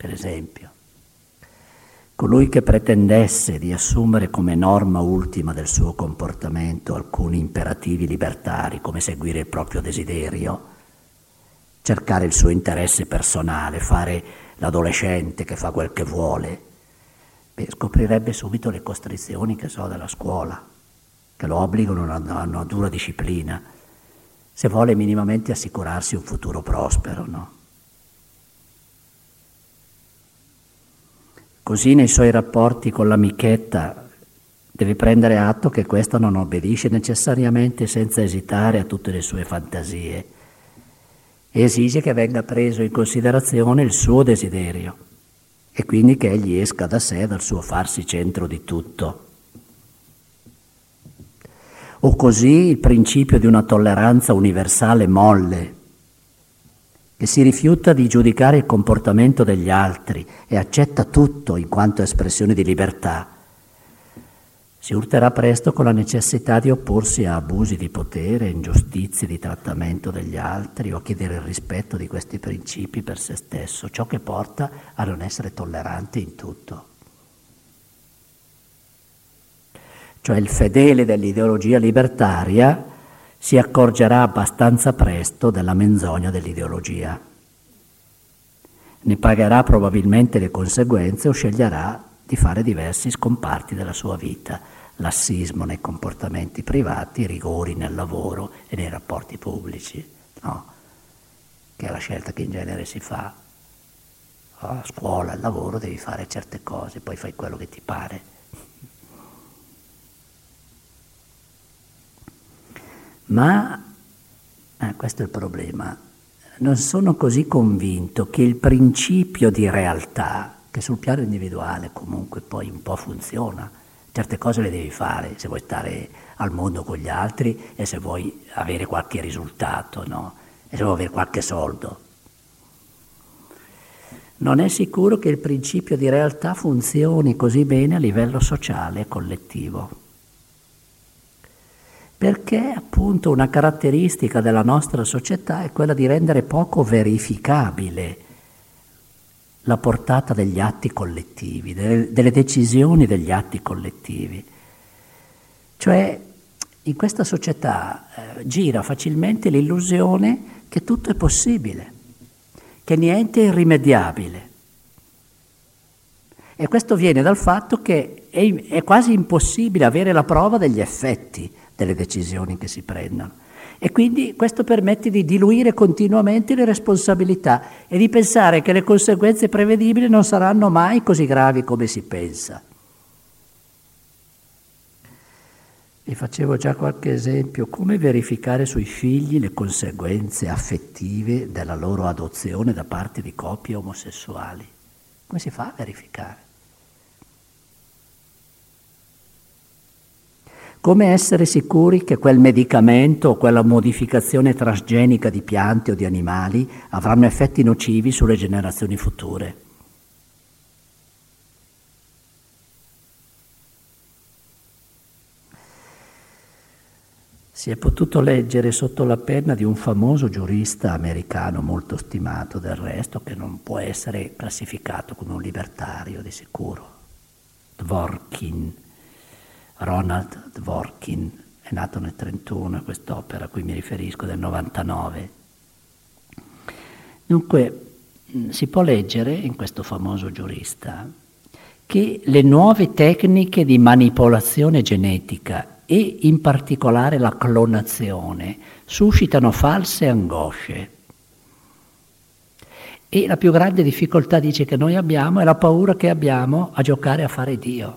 per esempio. Colui che pretendesse di assumere come norma ultima del suo comportamento alcuni imperativi libertari, come seguire il proprio desiderio, cercare il suo interesse personale, fare l'adolescente che fa quel che vuole, scoprirebbe subito le costrizioni, della scuola, che lo obbligano a una dura disciplina, se vuole minimamente assicurarsi un futuro prospero, no? Così nei suoi rapporti con l'amichetta deve prendere atto che questa non obbedisce necessariamente senza esitare a tutte le sue fantasie e esige che venga preso in considerazione il suo desiderio e quindi che egli esca da sé dal suo farsi centro di tutto. O così il principio di una tolleranza universale molle, che si rifiuta di giudicare il comportamento degli altri e accetta tutto in quanto espressione di libertà, si urterà presto con la necessità di opporsi a abusi di potere, ingiustizie di trattamento degli altri o a chiedere il rispetto di questi principi per se stesso, ciò che porta a non essere tollerante in tutto. Cioè il fedele dell'ideologia libertaria si accorgerà abbastanza presto della menzogna dell'ideologia. Ne pagherà probabilmente le conseguenze o sceglierà di fare diversi scomparti della sua vita, lassismo nei comportamenti privati, rigori nel lavoro e nei rapporti pubblici, no? Che è la scelta che in genere si fa. A scuola, al lavoro devi fare certe cose, poi fai quello che ti pare. Ma, questo è il problema, non sono così convinto che il principio di realtà, che sul piano individuale comunque poi un po' funziona, certe cose le devi fare se vuoi stare al mondo con gli altri e se vuoi avere qualche risultato, no? E se vuoi avere qualche soldo. Non è sicuro che il principio di realtà funzioni così bene a livello sociale e collettivo. Perché appunto una caratteristica della nostra società è quella di rendere poco verificabile la portata degli atti collettivi, delle decisioni degli atti collettivi. Cioè in questa società gira facilmente l'illusione che tutto è possibile, che niente è irrimediabile. E questo viene dal fatto che è quasi impossibile avere la prova degli effetti delle decisioni che si prendono. E quindi questo permette di diluire continuamente le responsabilità e di pensare che le conseguenze prevedibili non saranno mai così gravi come si pensa. Vi facevo già qualche esempio: come verificare sui figli le conseguenze affettive della loro adozione da parte di coppie omosessuali. Come si fa a verificare? Come essere sicuri che quel medicamento o quella modificazione transgenica di piante o di animali avranno effetti nocivi sulle generazioni future? Si è potuto leggere sotto la penna di un famoso giurista americano, molto stimato del resto, che non può essere classificato come un libertario di sicuro, Dworkin. Ronald Dworkin è nato nel 1931, quest'opera a cui mi riferisco del 99. Dunque si può leggere in questo famoso giurista che le nuove tecniche di manipolazione genetica e in particolare la clonazione suscitano false angosce. E la più grande difficoltà, dice, che noi abbiamo è la paura che abbiamo a giocare a fare Dio.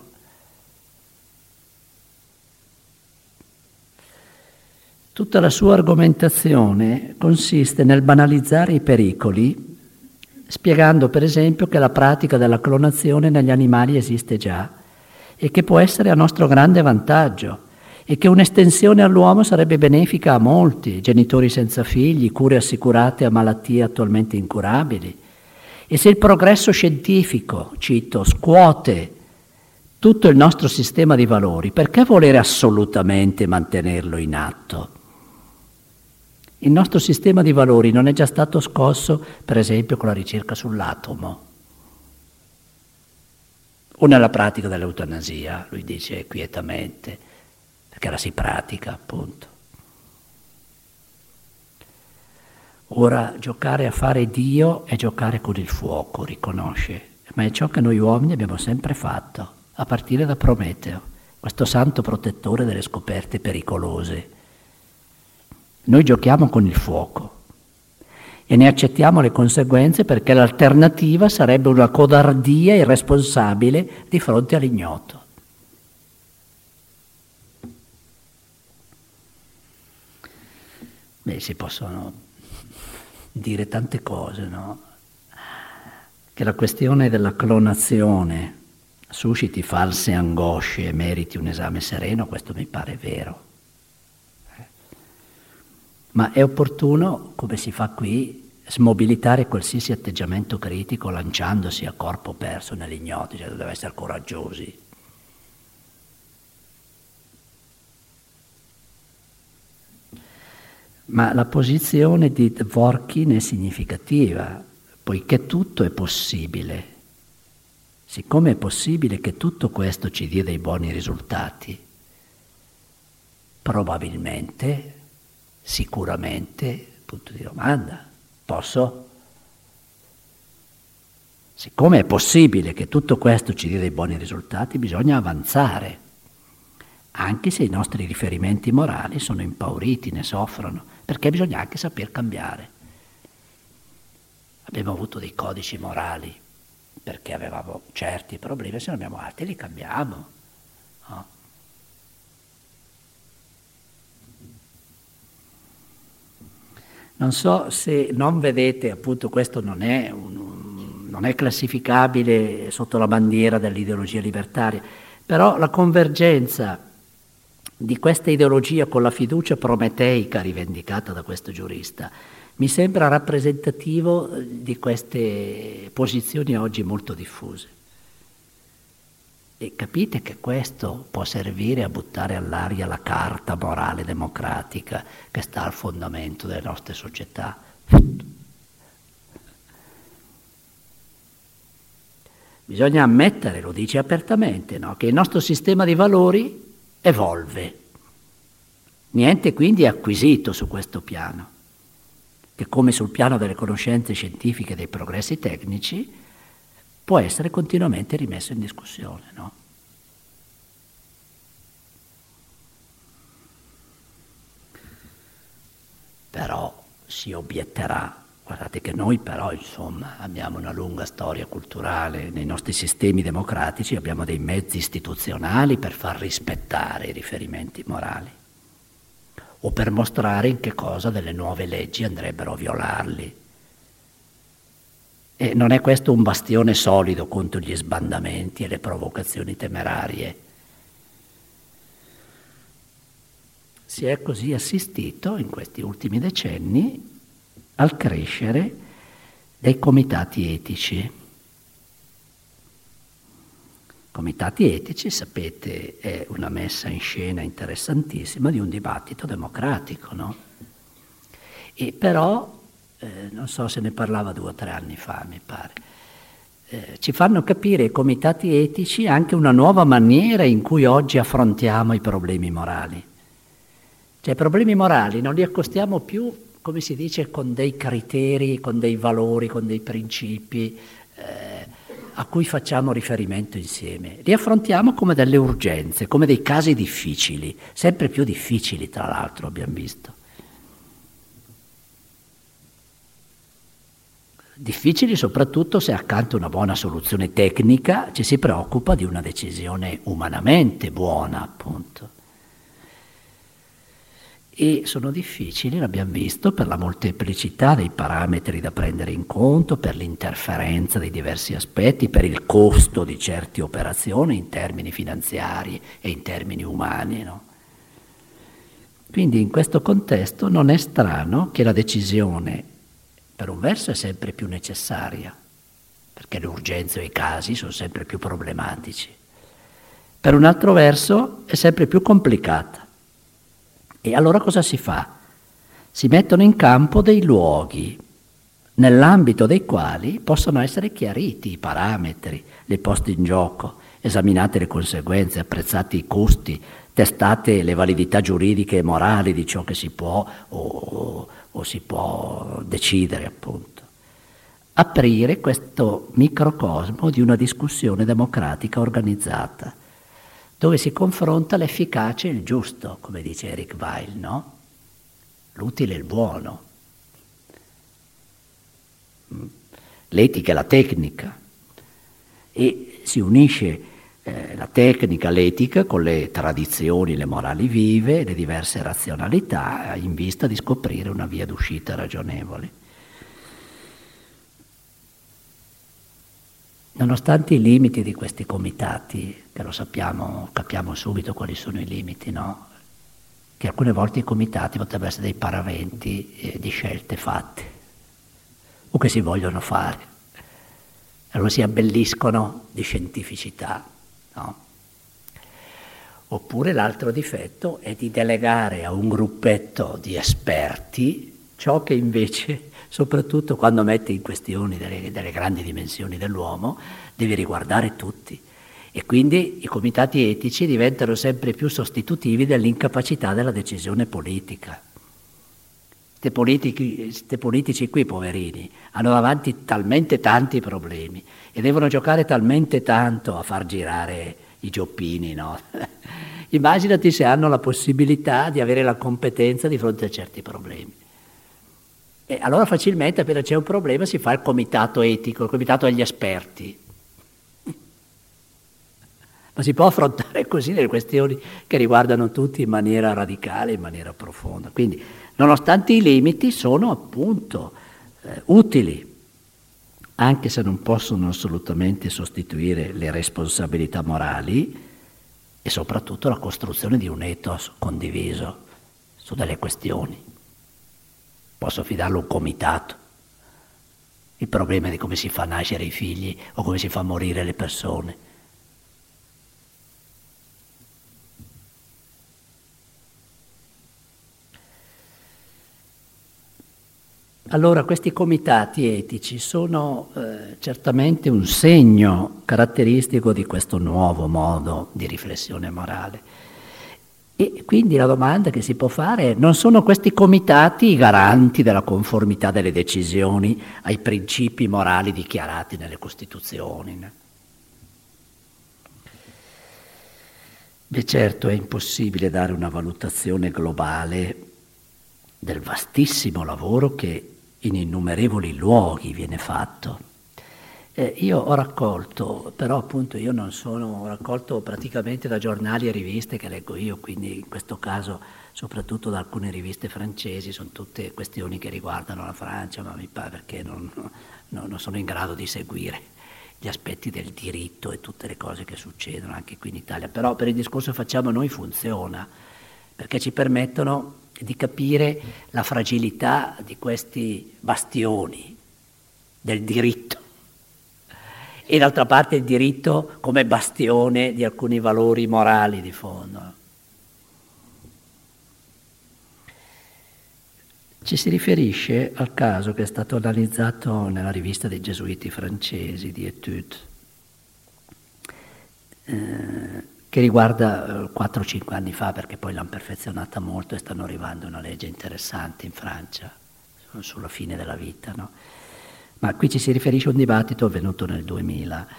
Tutta la sua argomentazione consiste nel banalizzare i pericoli, spiegando per esempio che la pratica della clonazione negli animali esiste già e che può essere a nostro grande vantaggio e che un'estensione all'uomo sarebbe benefica a molti, genitori senza figli, cure assicurate a malattie attualmente incurabili. E se il progresso scientifico, cito, scuote tutto il nostro sistema di valori, perché volere assolutamente mantenerlo in atto? Il nostro sistema di valori non è già stato scosso, per esempio, con la ricerca sull'atomo. o nella pratica dell'eutanasia, lui dice quietamente, perché la si pratica appunto. Ora, giocare a fare Dio è giocare con il fuoco, riconosce, ma è ciò che noi uomini abbiamo sempre fatto, a partire da Prometeo, questo santo protettore delle scoperte pericolose. Noi giochiamo con il fuoco e ne accettiamo le conseguenze perché l'alternativa sarebbe una codardia irresponsabile di fronte all'ignoto. Beh, si possono dire tante cose, no? Che la questione della clonazione susciti false angosce e meriti un esame sereno, questo mi pare vero. Ma è opportuno, come si fa qui, smobilitare qualsiasi atteggiamento critico lanciandosi a corpo perso nell'ignoto, cioè deve essere coraggiosi. Ma la posizione di Dworkin è significativa, poiché tutto è possibile. Siccome è possibile che tutto questo ci dia dei buoni risultati, probabilmente, sicuramente, punto di domanda, posso? Siccome è possibile che tutto questo ci dia dei buoni risultati, bisogna avanzare, anche se i nostri riferimenti morali sono impauriti, ne soffrono, perché bisogna anche saper cambiare. Abbiamo avuto dei codici morali perché avevamo certi problemi, se ne abbiamo altri li cambiamo. No? Non so se non vedete, appunto questo non è classificabile sotto la bandiera dell'ideologia libertaria, però la convergenza di questa ideologia con la fiducia prometeica rivendicata da questo giurista mi sembra rappresentativo di queste posizioni oggi molto diffuse. E capite che questo può servire a buttare all'aria la carta morale democratica che sta al fondamento delle nostre società. Bisogna ammettere, lo dice apertamente, no? Che il nostro sistema di valori evolve. Niente quindi è acquisito su questo piano, che come sul piano delle conoscenze scientifiche e dei progressi tecnici può essere continuamente rimesso in discussione, no? Però si obietterà, guardate che noi però insomma abbiamo una lunga storia culturale, nei nostri sistemi democratici abbiamo dei mezzi istituzionali per far rispettare i riferimenti morali o per mostrare in che cosa delle nuove leggi andrebbero a violarli. E non è questo un bastione solido contro gli sbandamenti e le provocazioni temerarie. Si è così assistito in questi ultimi decenni al crescere dei comitati etici. Comitati etici, sapete, è una messa in scena interessantissima di un dibattito democratico, no? E però, non so se ne parlava 2 o 3 anni fa, mi pare, ci fanno capire i comitati etici anche una nuova maniera in cui oggi affrontiamo i problemi morali. Cioè i problemi morali non li accostiamo più, come si dice, con dei criteri, con dei valori, con dei principi a cui facciamo riferimento insieme. Li affrontiamo come delle urgenze, come dei casi difficili, sempre più difficili tra l'altro abbiamo visto. Difficili soprattutto se accanto a una buona soluzione tecnica ci si preoccupa di una decisione umanamente buona, appunto. E sono difficili, l'abbiamo visto, per la molteplicità dei parametri da prendere in conto, per l'interferenza dei diversi aspetti, per il costo di certe operazioni in termini finanziari e in termini umani, no? Quindi in questo contesto non è strano che la decisione, per un verso, è sempre più necessaria, perché le urgenze o i casi sono sempre più problematici. Per un altro verso è sempre più complicata. E allora cosa si fa? Si mettono in campo dei luoghi nell'ambito dei quali possono essere chiariti i parametri, le poste in gioco esaminate le conseguenze, apprezzati i costi, testate le validità giuridiche e morali di ciò che si può o si può decidere, appunto. Aprire questo microcosmo di una discussione democratica organizzata, dove si confronta l'efficace e il giusto, come dice Eric Weil, no? L'utile e il buono, l'etica e la tecnica, e si unisce la tecnica, l'etica con le tradizioni, le morali vive, le diverse razionalità in vista di scoprire una via d'uscita ragionevole. Nonostante i limiti di questi comitati, che lo sappiamo, capiamo subito quali sono i limiti, no? Che alcune volte i comitati potrebbero essere dei paraventi di scelte fatte o che si vogliono fare. Allora si abbelliscono di scientificità, no? Oppure l'altro difetto è di delegare a un gruppetto di esperti ciò che invece, soprattutto quando mette in questione delle grandi dimensioni dell'uomo, deve riguardare tutti. E quindi i comitati etici diventano sempre più sostitutivi dell'incapacità della decisione politica. Ste politici qui, poverini, hanno davanti talmente tanti problemi e devono giocare talmente tanto a far girare i gioppini, no? Immaginati se hanno la possibilità di avere la competenza di fronte a certi problemi. E allora facilmente, appena c'è un problema, si fa il comitato etico, il comitato degli esperti. Ma si può affrontare così le questioni che riguardano tutti in maniera radicale, in maniera profonda. Quindi, nonostante i limiti, sono appunto utili, anche se non possono assolutamente sostituire le responsabilità morali e soprattutto la costruzione di un ethos condiviso su delle questioni. Posso affidarlo a un comitato. Il problema è di come si fa nascere i figli o come si fa morire le persone. Allora questi comitati etici sono certamente un segno caratteristico di questo nuovo modo di riflessione morale. E quindi la domanda che si può fare è: non sono questi comitati i garanti della conformità delle decisioni ai principi morali dichiarati nelle Costituzioni? Beh, certo, è impossibile dare una valutazione globale del vastissimo lavoro che in innumerevoli luoghi viene fatto. Io ho raccolto, però appunto io non sono, ho raccolto praticamente da giornali e riviste che leggo io, quindi in questo caso soprattutto da alcune riviste francesi, sono tutte questioni che riguardano la Francia, ma mi pare perché non sono in grado di seguire gli aspetti del diritto e tutte le cose che succedono anche qui in Italia. Però per il discorso che facciamo noi funziona, perché ci permettono di capire la fragilità di questi bastioni del diritto e d'altra parte il diritto come bastione di alcuni valori morali di fondo. Ci si riferisce al caso che è stato analizzato nella rivista dei gesuiti francesi di Etude, che riguarda 4-5 anni fa, perché poi l'hanno perfezionata molto e stanno arrivando una legge interessante in Francia sulla fine della vita, no? Ma qui ci si riferisce a un dibattito avvenuto nel 2000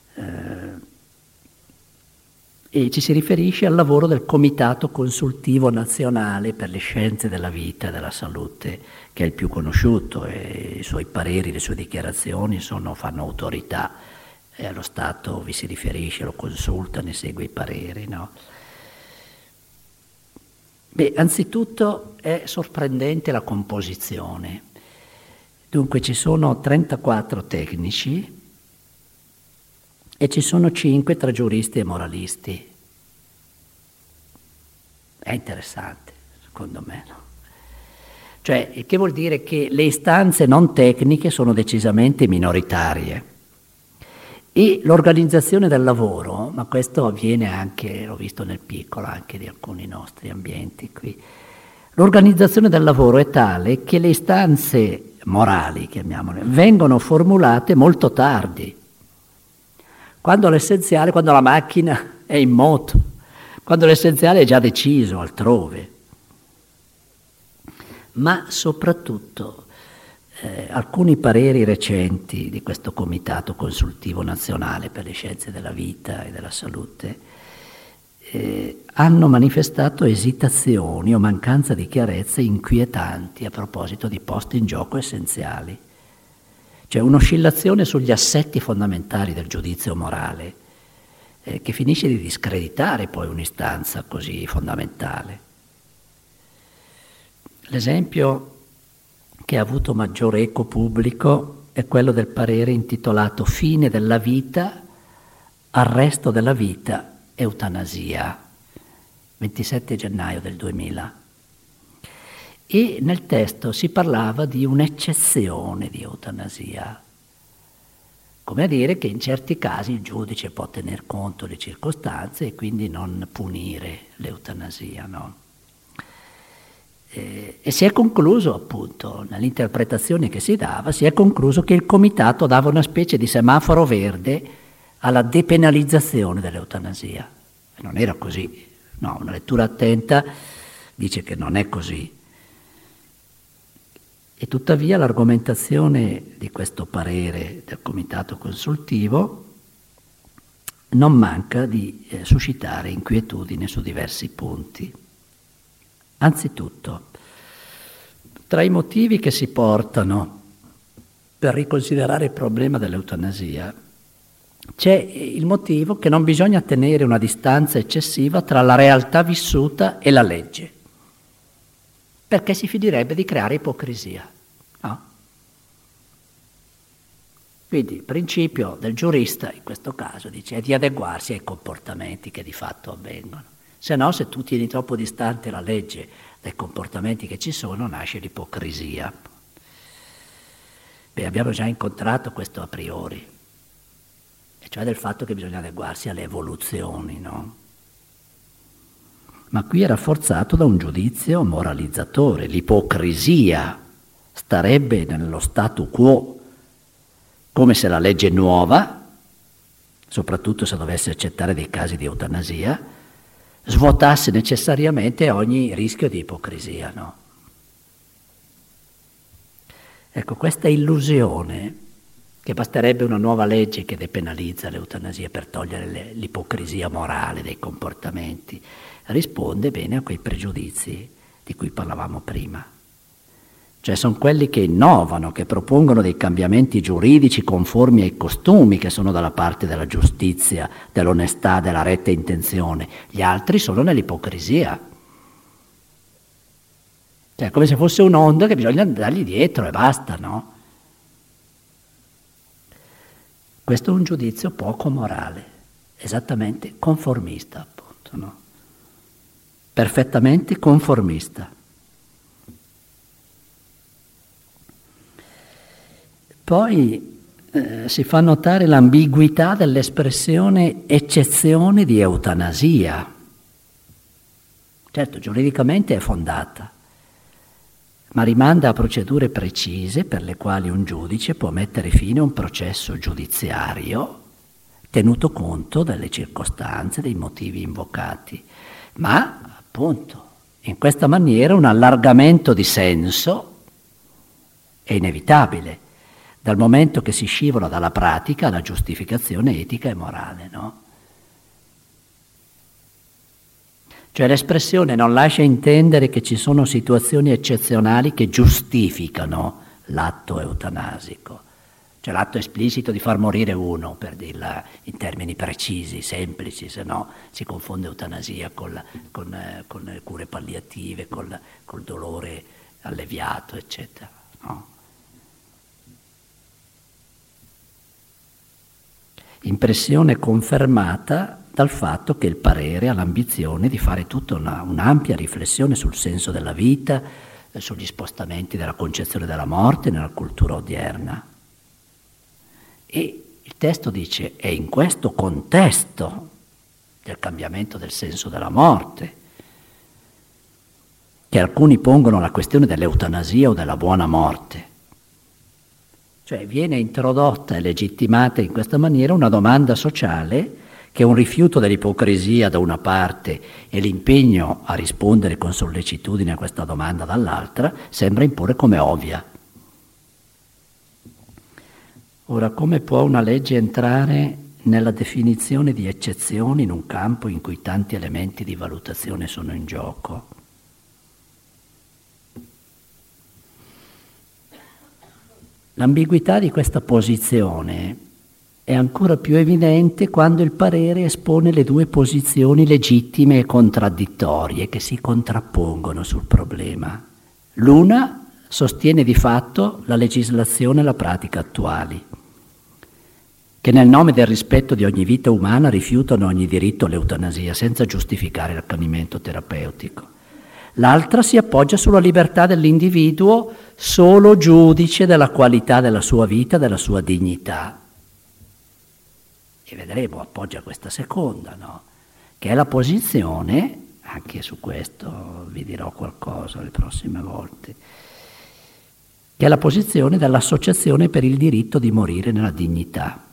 e ci si riferisce al lavoro del Comitato Consultivo Nazionale per le Scienze della Vita e della Salute, che è il più conosciuto, e i suoi pareri, le sue dichiarazioni fanno autorità. E allo Stato vi si riferisce, lo consulta, ne segue i pareri, no? Beh, anzitutto è sorprendente la composizione. Dunque ci sono 34 tecnici e ci sono 5 tra giuristi e moralisti. È interessante, secondo me, no? Cioè, il che vuol dire che le istanze non tecniche sono decisamente minoritarie. E l'organizzazione del lavoro, ma questo avviene anche, l'ho visto nel piccolo, anche di alcuni nostri ambienti qui, l'organizzazione del lavoro è tale che le istanze morali, chiamiamole, vengono formulate molto tardi, quando l'essenziale, quando la macchina è in moto, quando l'essenziale è già deciso altrove. Ma soprattutto alcuni pareri recenti di questo Comitato Consultivo Nazionale per le Scienze della Vita e della Salute hanno manifestato esitazioni o mancanza di chiarezza inquietanti a proposito di posti in gioco essenziali. Cioè un'oscillazione sugli assetti fondamentali del giudizio morale che finisce di discreditare poi un'istanza così fondamentale. L'esempio che ha avuto maggiore eco pubblico è quello del parere intitolato Fine della vita, arresto della vita, eutanasia, 27 gennaio del 2000. E nel testo si parlava di un'eccezione di eutanasia, come a dire che in certi casi il giudice può tener conto delle circostanze e quindi non punire l'eutanasia, no? E si è concluso, appunto, nell'interpretazione che si dava, si è concluso che il comitato dava una specie di semaforo verde alla depenalizzazione dell'eutanasia. E non era così, no, una lettura attenta dice che non è così. E tuttavia l'argomentazione di questo parere del comitato consultivo non manca di suscitare inquietudine su diversi punti. Anzitutto, tra i motivi che si portano per riconsiderare il problema dell'eutanasia, c'è il motivo che non bisogna tenere una distanza eccessiva tra la realtà vissuta e la legge, perché si finirebbe di creare ipocrisia, no? Quindi il principio del giurista, in questo caso, dice, è di adeguarsi ai comportamenti che di fatto avvengono. Se no, se tu tieni troppo distante la legge dai comportamenti che ci sono, nasce l'ipocrisia. Beh, abbiamo già incontrato questo a priori, e cioè del fatto che bisogna adeguarsi alle evoluzioni, no? Ma qui è rafforzato da un giudizio moralizzatore. L'ipocrisia starebbe nello statu quo, come se la legge nuova, soprattutto se dovesse accettare dei casi di eutanasia, svuotasse necessariamente ogni rischio di ipocrisia, no? Ecco, questa illusione che basterebbe una nuova legge che depenalizza l'eutanasia per togliere l'ipocrisia morale dei comportamenti, risponde bene a quei pregiudizi di cui parlavamo prima. Cioè sono quelli che innovano, che propongono dei cambiamenti giuridici conformi ai costumi, che sono dalla parte della giustizia, dell'onestà, della retta intenzione. Gli altri sono nell'ipocrisia. Cioè come se fosse un'onda che bisogna andargli dietro e basta, no? Questo è un giudizio poco morale, esattamente conformista, appunto, no? Perfettamente conformista. Poi si fa notare l'ambiguità dell'espressione eccezione di eutanasia. Certo, giuridicamente è fondata, ma rimanda a procedure precise per le quali un giudice può mettere fine a un processo giudiziario, tenuto conto delle circostanze, dei motivi invocati. Ma, appunto, in questa maniera un allargamento di senso è inevitabile, dal momento che si scivola dalla pratica alla giustificazione etica e morale, no? Cioè l'espressione non lascia intendere che ci sono situazioni eccezionali che giustificano l'atto eutanasico, cioè l'atto esplicito di far morire uno, per dirla in termini precisi, semplici, se no si confonde eutanasia con le cure palliative, col dolore alleviato, eccetera, no? Impressione confermata dal fatto che il parere ha l'ambizione di fare tutta un'ampia riflessione sul senso della vita, sugli spostamenti della concezione della morte nella cultura odierna. E il testo dice, è in questo contesto del cambiamento del senso della morte che alcuni pongono la questione dell'eutanasia o della buona morte. Cioè viene introdotta e legittimata in questa maniera una domanda sociale che un rifiuto dell'ipocrisia da una parte e l'impegno a rispondere con sollecitudine a questa domanda dall'altra sembra imporre come ovvia. Ora, come può una legge entrare nella definizione di eccezioni in un campo in cui tanti elementi di valutazione sono in gioco? L'ambiguità di questa posizione è ancora più evidente quando il parere espone le due posizioni legittime e contraddittorie che si contrappongono sul problema. L'una sostiene di fatto la legislazione e la pratica attuali, che nel nome del rispetto di ogni vita umana rifiutano ogni diritto all'eutanasia senza giustificare l'accanimento terapeutico. L'altra si appoggia sulla libertà dell'individuo, solo giudice della qualità della sua vita, della sua dignità. E vedremo, appoggia questa seconda, no? Che è la posizione, anche su questo vi dirò qualcosa le prossime volte, che è la posizione dell'Associazione per il diritto di morire nella dignità,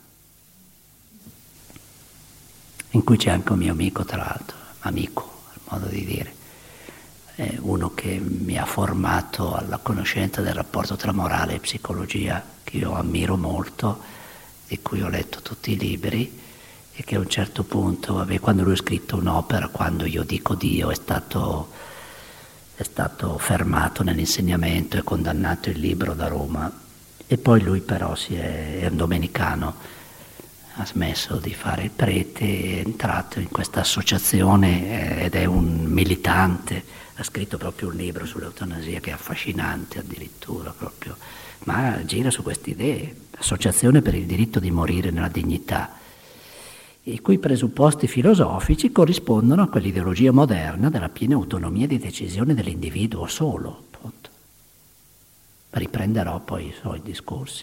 in cui c'è anche un mio amico, tra l'altro, amico, al modo di dire, è uno che mi ha formato alla conoscenza del rapporto tra morale e psicologia, che io ammiro molto, di cui ho letto tutti i libri, e che a un certo punto, quando lui ha scritto un'opera, Quando io dico Dio, è stato fermato nell'insegnamento e condannato il libro da Roma, e poi lui però è un domenicano, ha smesso di fare il prete, è entrato in questa associazione ed è un militante, ha scritto proprio un libro sull'eutanasia che è affascinante addirittura proprio, ma gira su queste idee, Associazione per il diritto di morire nella dignità, i cui presupposti filosofici corrispondono a quell'ideologia moderna della piena autonomia di decisione dell'individuo solo, appunto. Riprenderò poi i suoi discorsi.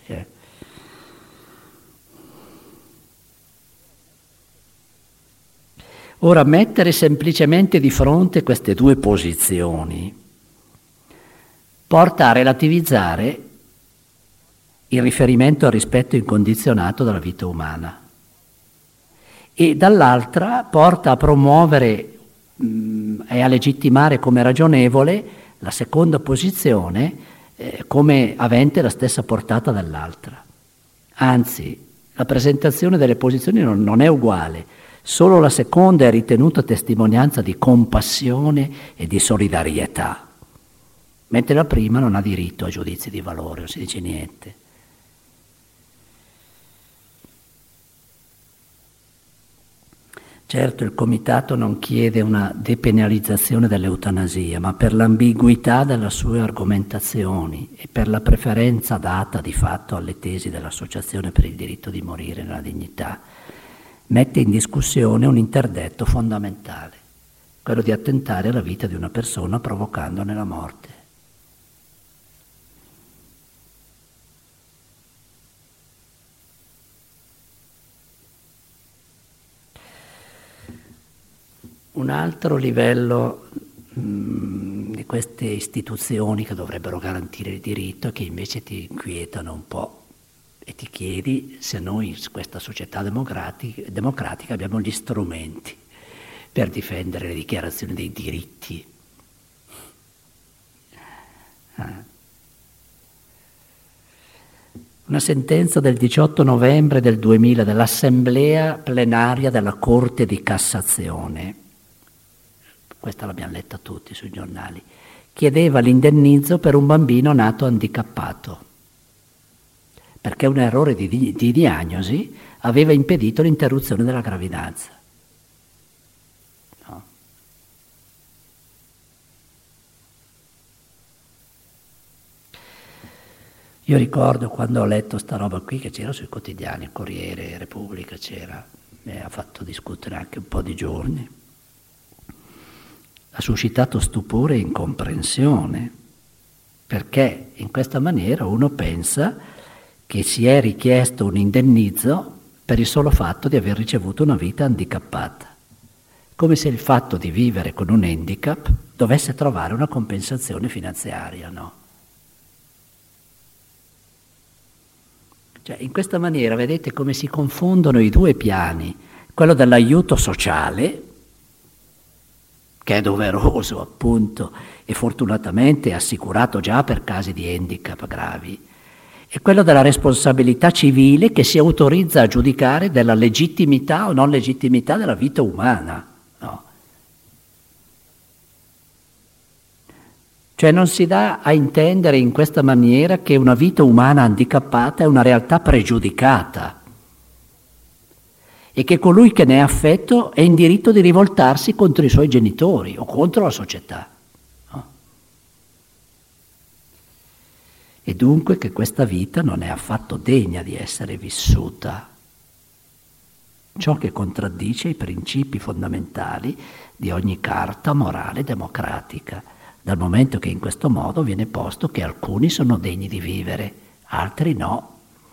Ora, mettere semplicemente di fronte queste due posizioni porta a relativizzare il riferimento al rispetto incondizionato della vita umana e dall'altra porta a promuovere e a legittimare come ragionevole la seconda posizione come avente la stessa portata dell'altra. Anzi, la presentazione delle posizioni non è uguale, solo la seconda è ritenuta testimonianza di compassione e di solidarietà, mentre la prima non ha diritto a giudizi di valore, non si dice niente. Certo, il Comitato non chiede una depenalizzazione dell'eutanasia, ma per l'ambiguità delle sue argomentazioni e per la preferenza data di fatto alle tesi dell'Associazione per il diritto di morire nella dignità, mette in discussione un interdetto fondamentale, quello di attentare alla vita di una persona provocandone la morte. Un altro livello di queste istituzioni che dovrebbero garantire il diritto, che invece ti inquietano un po' e ti chiedi se noi in questa società democratica abbiamo gli strumenti per difendere le dichiarazioni dei diritti. Una sentenza del 18 novembre del 2000 dell'Assemblea plenaria della Corte di Cassazione, questa l'abbiamo letta tutti sui giornali, chiedeva l'indennizzo per un bambino nato handicappato, perché un errore di diagnosi aveva impedito l'interruzione della gravidanza. No. Io ricordo quando ho letto sta roba qui, che c'era sui quotidiani, Corriere, Repubblica c'era, e ha fatto discutere anche un po' di giorni. Ha suscitato stupore e incomprensione, perché in questa maniera uno pensa che si è richiesto un indennizzo per il solo fatto di aver ricevuto una vita handicappata, come se il fatto di vivere con un handicap dovesse trovare una compensazione finanziaria, no? Cioè, in questa maniera vedete come si confondono i due piani, quello dell'aiuto sociale, che è doveroso appunto e fortunatamente assicurato già per casi di handicap gravi, e quello della responsabilità civile che si autorizza a giudicare della legittimità o non legittimità della vita umana. No? Cioè non si dà a intendere in questa maniera che una vita umana handicappata è una realtà pregiudicata e che colui che ne è affetto è in diritto di rivoltarsi contro i suoi genitori o contro la società. No? E dunque che questa vita non è affatto degna di essere vissuta, ciò che contraddice i principi fondamentali di ogni carta morale democratica, dal momento che in questo modo viene posto che alcuni sono degni di vivere, altri no.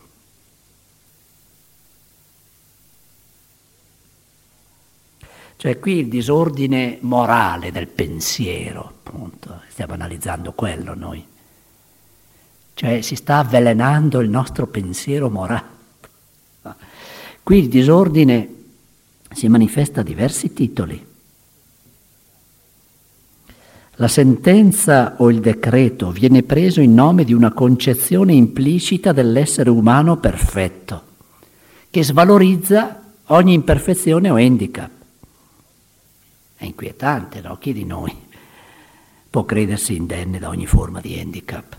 Cioè qui il disordine morale del pensiero, appunto, stiamo analizzando quello noi. Cioè si sta avvelenando il nostro pensiero morale. Qui il disordine si manifesta a diversi titoli. La sentenza o il decreto viene preso in nome di una concezione implicita dell'essere umano perfetto, che svalorizza ogni imperfezione o handicap. È inquietante, no? Chi di noi può credersi indenne da ogni forma di handicap?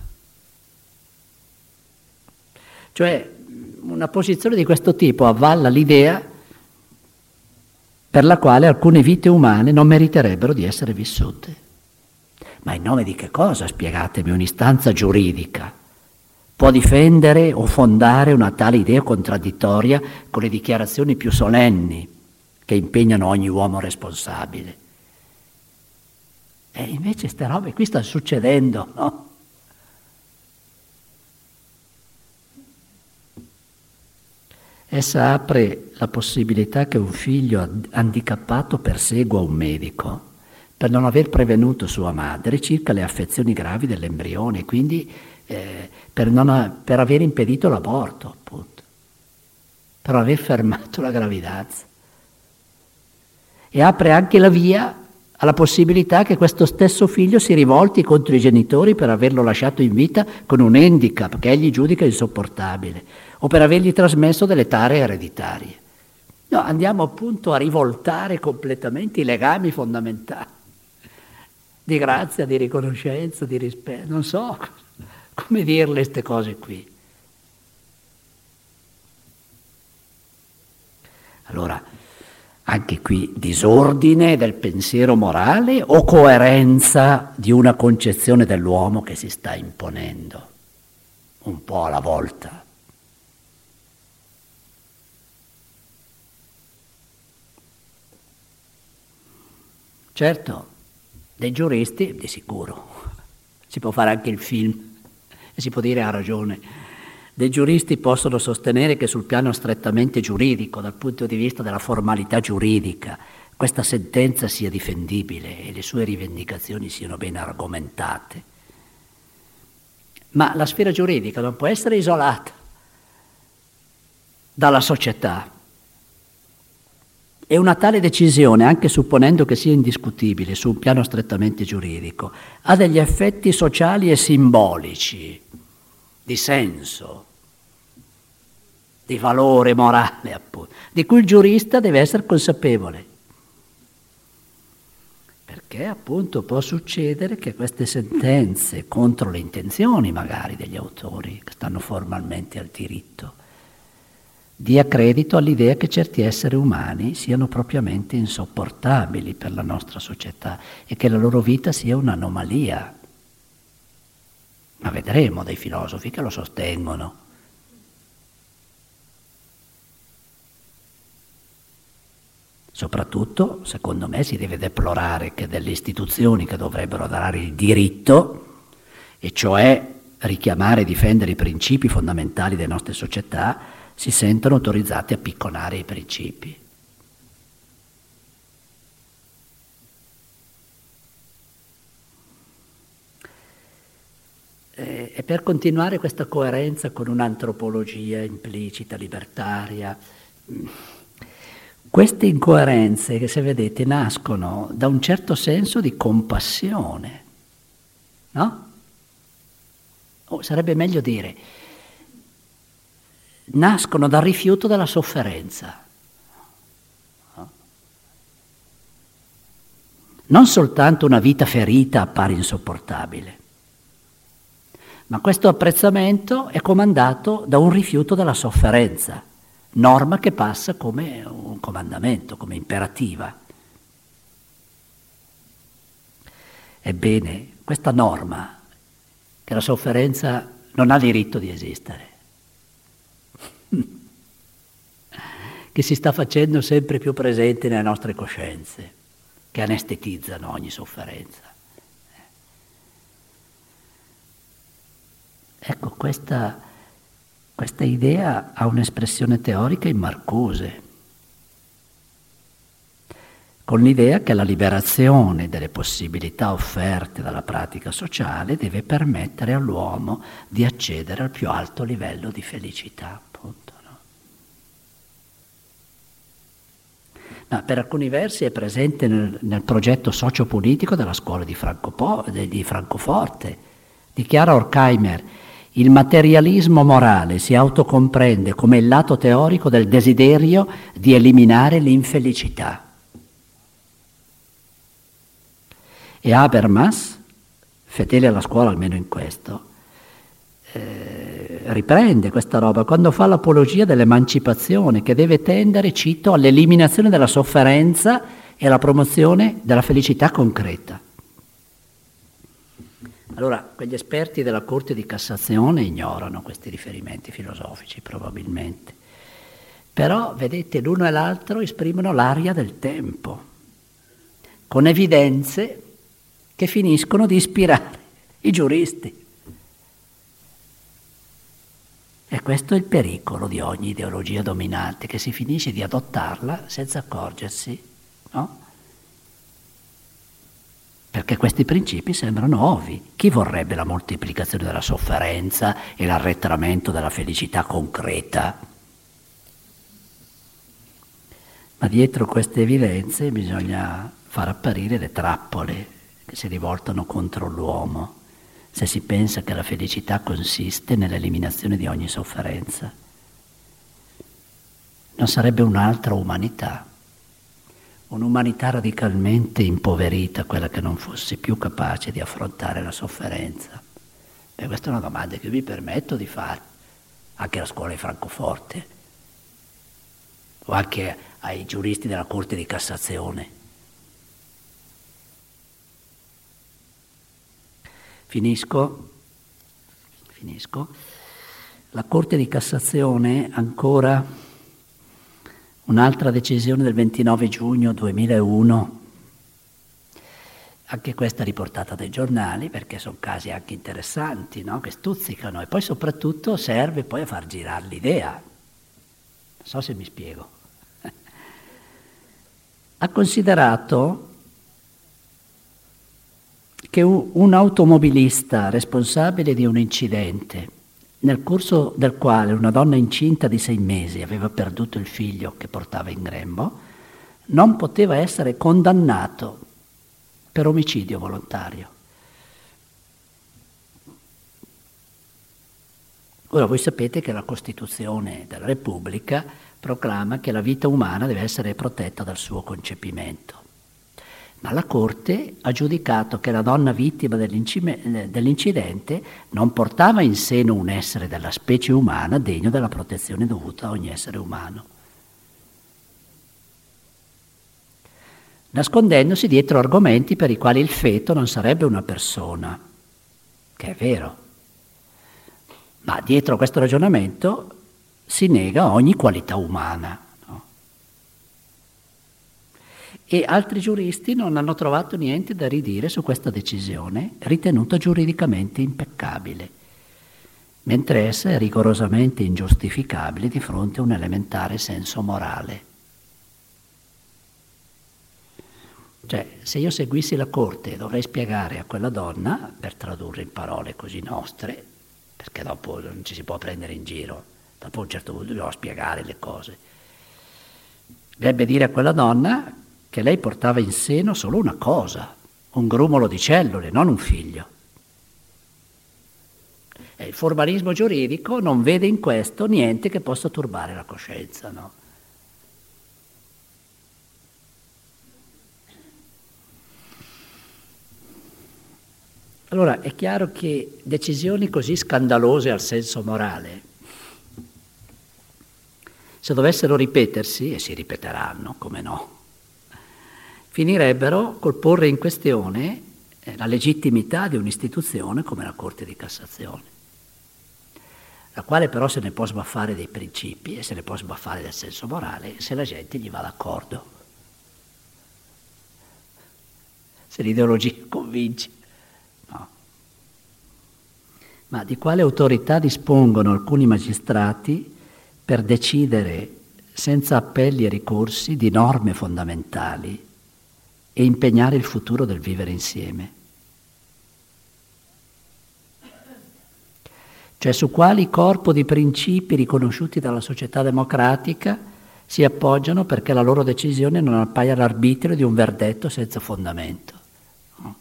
Cioè, una posizione di questo tipo avvalla l'idea per la quale alcune vite umane non meriterebbero di essere vissute. Ma in nome di che cosa, spiegatemi, un'istanza giuridica può difendere o fondare una tale idea contraddittoria con le dichiarazioni più solenni che impegnano ogni uomo responsabile? E invece queste robe qui stanno succedendo, no? Essa apre la possibilità che un figlio handicappato persegua un medico per non aver prevenuto sua madre circa le affezioni gravi dell'embrione, quindi per aver impedito l'aborto, appunto, per aver fermato la gravidanza. E apre anche la via alla possibilità che questo stesso figlio si rivolti contro i genitori per averlo lasciato in vita con un handicap che egli giudica insopportabile o per avergli trasmesso delle tare ereditarie. No, andiamo appunto a rivoltare completamente i legami fondamentali di grazia, di riconoscenza, di rispetto. Non so come dirle queste cose qui. Allora, anche qui disordine del pensiero morale o coerenza di una concezione dell'uomo che si sta imponendo, un po' alla volta. Certo, dei giuristi, di sicuro, si può fare anche il film e si può dire ha ragione, dei giuristi possono sostenere che sul piano strettamente giuridico, dal punto di vista della formalità giuridica, questa sentenza sia difendibile e le sue rivendicazioni siano ben argomentate. Ma la sfera giuridica non può essere isolata dalla società. E una tale decisione, anche supponendo che sia indiscutibile su un piano strettamente giuridico, ha degli effetti sociali e simbolici, di senso, di valore morale, appunto, di cui il giurista deve essere consapevole. Perché appunto può succedere che queste sentenze, contro le intenzioni magari degli autori che stanno formalmente al diritto, dia credito all'idea che certi esseri umani siano propriamente insopportabili per la nostra società e che la loro vita sia un'anomalia. Ma vedremo dei filosofi che lo sostengono. Soprattutto, secondo me, si deve deplorare che delle istituzioni che dovrebbero dare il diritto, e cioè richiamare e difendere i principi fondamentali delle nostre società, si sentono autorizzati a picconare i principi. E per continuare questa coerenza con un'antropologia implicita, libertaria, queste incoerenze che se vedete nascono da un certo senso di compassione, no? O sarebbe meglio dire, nascono dal rifiuto della sofferenza. Non soltanto una vita ferita appare insopportabile, ma questo apprezzamento è comandato da un rifiuto della sofferenza, norma che passa come un comandamento, come imperativa. Ebbene, questa norma, che la sofferenza non ha diritto di esistere, che si sta facendo sempre più presente nelle nostre coscienze, che anestetizzano ogni sofferenza. Ecco, questa idea ha un'espressione teorica in Marcuse, con l'idea che la liberazione delle possibilità offerte dalla pratica sociale deve permettere all'uomo di accedere al più alto livello di felicità, appunto. No, per alcuni versi è presente nel progetto sociopolitico della scuola di Francoforte. Dichiara Horkheimer: il materialismo morale si autocomprende come il lato teorico del desiderio di eliminare l'infelicità. E Habermas, fedele alla scuola almeno in questo, riprende questa roba quando fa l'apologia dell'emancipazione che deve tendere, cito, all'eliminazione della sofferenza e alla promozione della felicità concreta. Allora, quegli esperti della Corte di Cassazione ignorano questi riferimenti filosofici probabilmente, però vedete l'uno e l'altro esprimono l'aria del tempo, con evidenze che finiscono di ispirare i giuristi. E questo è il pericolo di ogni ideologia dominante, che si finisce di adottarla senza accorgersi, no? Perché questi principi sembrano ovvi. Chi vorrebbe la moltiplicazione della sofferenza e l'arretramento della felicità concreta? Ma dietro queste evidenze bisogna far apparire le trappole che si rivoltano contro l'uomo, se si pensa che la felicità consiste nell'eliminazione di ogni sofferenza. Non sarebbe un'altra umanità, un'umanità radicalmente impoverita, quella che non fosse più capace di affrontare la sofferenza? Beh, questa è una domanda che vi permetto di fare anche alla scuola di Francoforte o anche ai giuristi della Corte di Cassazione. Finisco. La Corte di Cassazione, ancora un'altra decisione del 29 giugno 2001, anche questa riportata dai giornali, perché sono casi anche interessanti, no? Che stuzzicano, e poi soprattutto serve poi a far girare l'idea. Non so se mi spiego. Ha considerato che un automobilista responsabile di un incidente, nel corso del quale una donna incinta di 6 mesi aveva perduto il figlio che portava in grembo, non poteva essere condannato per omicidio volontario. Ora voi sapete che la Costituzione della Repubblica proclama che la vita umana deve essere protetta dal suo concepimento. Ma la Corte ha giudicato che la donna vittima dell'incidente non portava in seno un essere della specie umana degno della protezione dovuta a ogni essere umano, nascondendosi dietro argomenti per i quali il feto non sarebbe una persona, che è vero. Ma dietro questo ragionamento si nega ogni qualità umana. E altri giuristi non hanno trovato niente da ridire su questa decisione, ritenuta giuridicamente impeccabile, mentre essa è rigorosamente ingiustificabile di fronte a un elementare senso morale. Cioè, se io seguissi la Corte dovrei spiegare a quella donna, per tradurre in parole così nostre, perché dopo non ci si può prendere in giro, dopo a un certo punto bisogna spiegare le cose. Debbe dire a quella donna che lei portava in seno solo una cosa, un grumulo di cellule, non un figlio. E il formalismo giuridico non vede in questo niente che possa turbare la coscienza, no? Allora è chiaro che decisioni così scandalose al senso morale, se dovessero ripetersi, e si ripeteranno, come no, finirebbero col porre in questione la legittimità di un'istituzione come la Corte di Cassazione, la quale però se ne può sbaffare dei principi e se ne può sbaffare del senso morale se la gente gli va d'accordo, se l'ideologia convince. No. Ma di quale autorità dispongono alcuni magistrati per decidere senza appelli e ricorsi di norme fondamentali e impegnare il futuro del vivere insieme? Cioè su quali corpo di principi riconosciuti dalla società democratica si appoggiano perché la loro decisione non appaia all'arbitrio di un verdetto senza fondamento. No?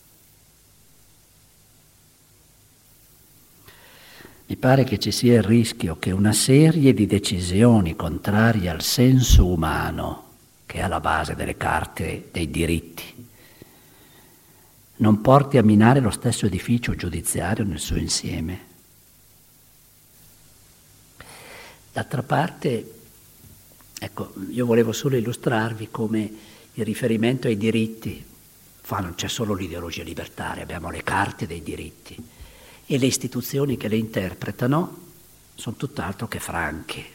Mi pare che ci sia il rischio che una serie di decisioni contrarie al senso umano, che è alla base delle carte dei diritti, non porti a minare lo stesso edificio giudiziario nel suo insieme. D'altra parte, ecco, io volevo solo illustrarvi come il riferimento ai diritti, non c'è solo l'ideologia libertaria, abbiamo le carte dei diritti e le istituzioni che le interpretano sono tutt'altro che franche.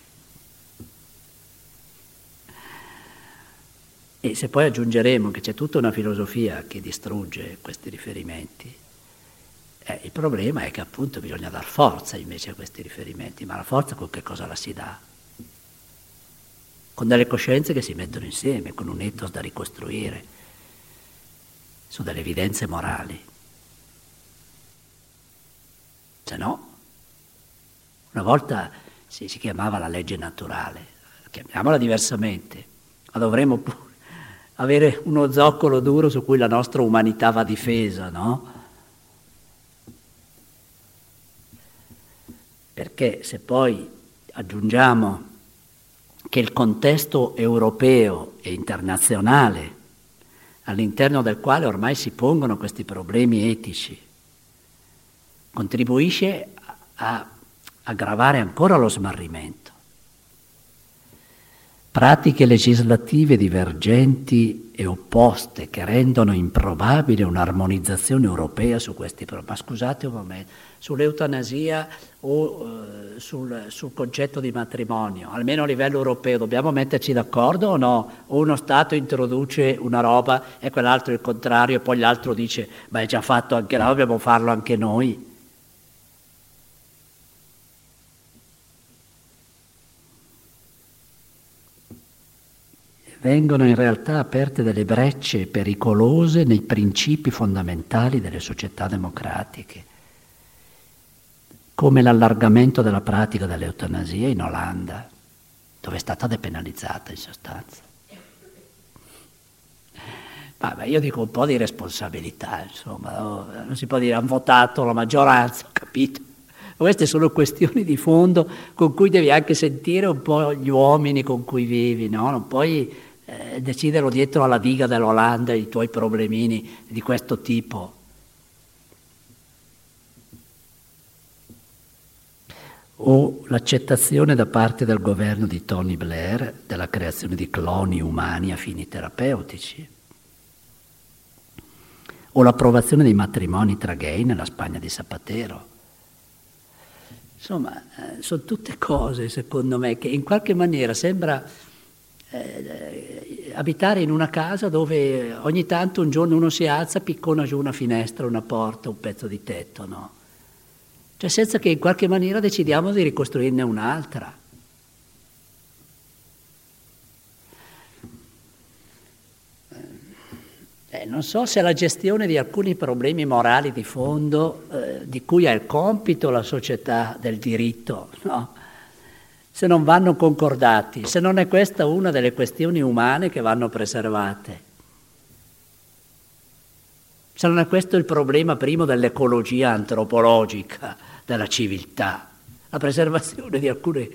E se poi aggiungeremo che c'è tutta una filosofia che distrugge questi riferimenti, il problema è che appunto bisogna dar forza invece a questi riferimenti, ma la forza con che cosa la si dà? Con delle coscienze che si mettono insieme, con un ethos da ricostruire, su delle evidenze morali. Se no, una volta si chiamava la legge naturale, chiamiamola diversamente, ma dovremmo pure avere uno zoccolo duro su cui la nostra umanità va difesa, no? Perché se poi aggiungiamo che il contesto europeo e internazionale, all'interno del quale ormai si pongono questi problemi etici, contribuisce a aggravare ancora lo smarrimento. Pratiche legislative divergenti e opposte che rendono improbabile un'armonizzazione europea su questi problemi. Ma scusate un momento, sull'eutanasia o sul concetto di matrimonio, almeno a livello europeo, dobbiamo metterci d'accordo o no? O uno Stato introduce una roba e quell'altro il contrario e poi l'altro dice ma è già fatto anche là, dobbiamo farlo anche noi. Vengono in realtà aperte delle brecce pericolose nei principi fondamentali delle società democratiche, come l'allargamento della pratica dell'eutanasia in Olanda, dove è stata depenalizzata in sostanza. Ma io dico un po' di responsabilità, insomma, non si può dire hanno votato la maggioranza, ho capito. Queste sono questioni di fondo con cui devi anche sentire un po' gli uomini con cui vivi, no? Non puoi deciderlo dietro alla diga dell'Olanda i tuoi problemini di questo tipo. O l'accettazione da parte del governo di Tony Blair della creazione di cloni umani a fini terapeutici, o l'approvazione dei matrimoni tra gay nella Spagna di Zapatero. Insomma, sono tutte cose, secondo me, che in qualche maniera sembra abitare in una casa dove ogni tanto un giorno uno si alza, piccona giù una finestra, una porta, un pezzo di tetto, no? Cioè senza che in qualche maniera decidiamo di ricostruirne un'altra. Non so se la gestione di alcuni problemi morali di fondo di cui ha il compito la società del diritto, no? Se non vanno concordati, se non è questa una delle questioni umane che vanno preservate, se non è questo il problema primo dell'ecologia antropologica, della civiltà, la preservazione di alcune...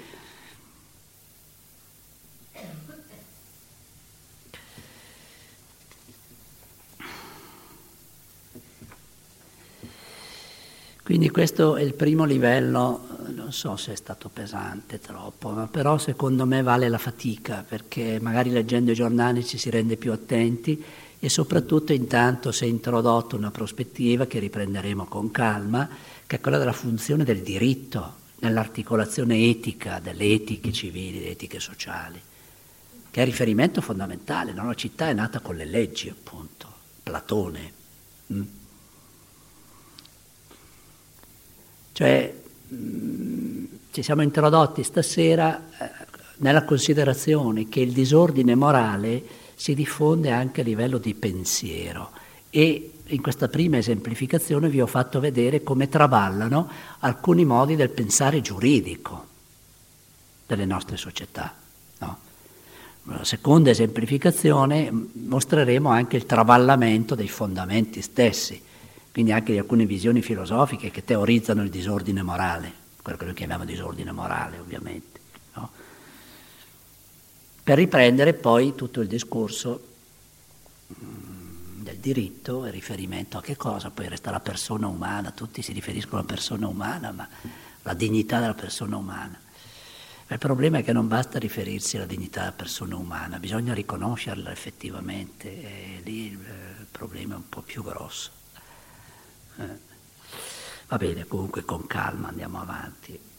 Quindi questo è il primo livello, non so se è stato pesante troppo, ma però secondo me vale la fatica, perché magari leggendo i giornali ci si rende più attenti e soprattutto intanto si è introdotto una prospettiva che riprenderemo con calma, che è quella della funzione del diritto nell'articolazione etica, delle etiche civili, delle etiche sociali, che è riferimento fondamentale, no? La città è nata con le leggi, appunto, Platone. Cioè ci siamo introdotti stasera nella considerazione che il disordine morale si diffonde anche a livello di pensiero e in questa prima esemplificazione vi ho fatto vedere come traballano alcuni modi del pensare giuridico delle nostre società, no? La seconda esemplificazione mostreremo anche il traballamento dei fondamenti stessi, quindi anche di alcune visioni filosofiche che teorizzano il disordine morale, quello che noi chiamiamo disordine morale ovviamente, no? Per riprendere poi tutto il discorso del diritto e riferimento a che cosa? Poi resta la persona umana, tutti si riferiscono alla persona umana, ma la dignità della persona umana. Il problema è che non basta riferirsi alla dignità della persona umana, bisogna riconoscerla effettivamente, e lì il problema è un po' più grosso. Va bene, comunque con calma andiamo avanti.